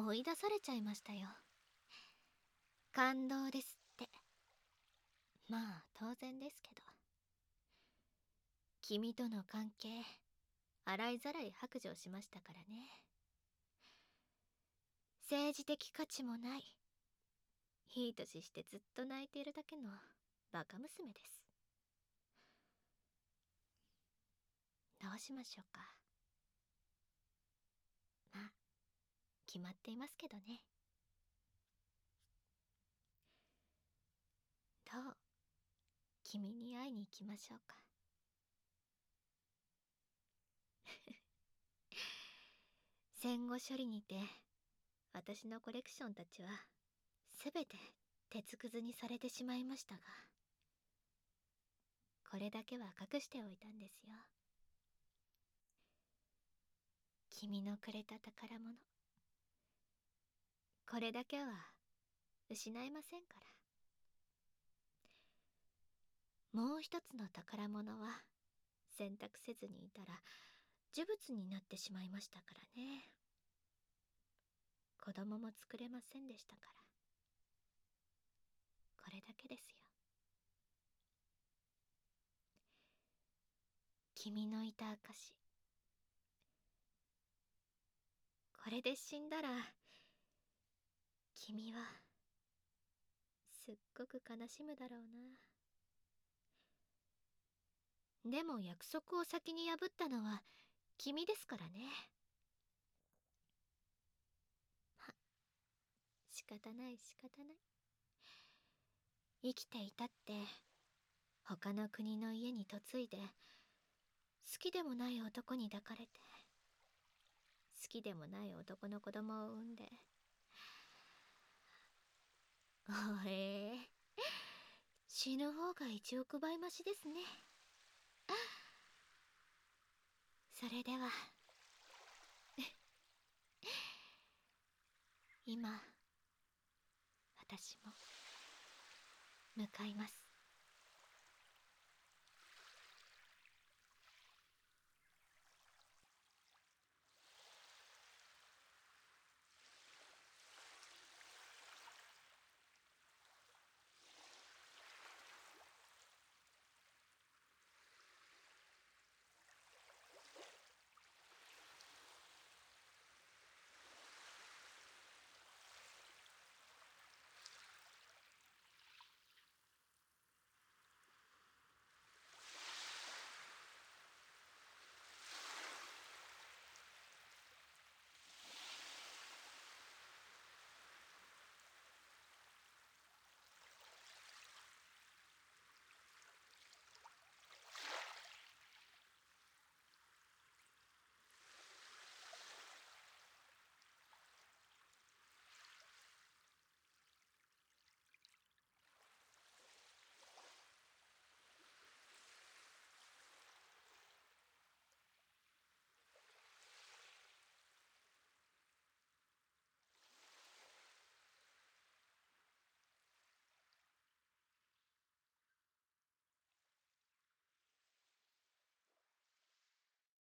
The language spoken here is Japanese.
追い出されちゃいましたよ。感動ですって。まあ当然ですけど。君との関係洗いざらい白状しましたからね。政治的価値もない、いい年してずっと泣いているだけのバカ娘です。どうしましょうか。まあ決まっていますけどね。どう、君に会いに行きましょうか。戦後処理にて私のコレクションたちはすべて鉄くずにされてしまいましたが、これだけは隠しておいたんですよ。君のくれた宝物、これだけは失いませんから。もう一つの宝物は選択せずにいたら呪物になってしまいましたからね。子供も作れませんでしたから。これだけですよ。君のいた証、これで死んだら君はすっごく悲しむだろうな。でも約束を先に破ったのは君ですからね。ま、仕方ない仕方ない。生きていたって他の国の家に嫁いで、好きでもない男に抱かれて、好きでもない男の子供を産んで、お死ぬ方が1億倍マシですね。それでは今私も向かいます。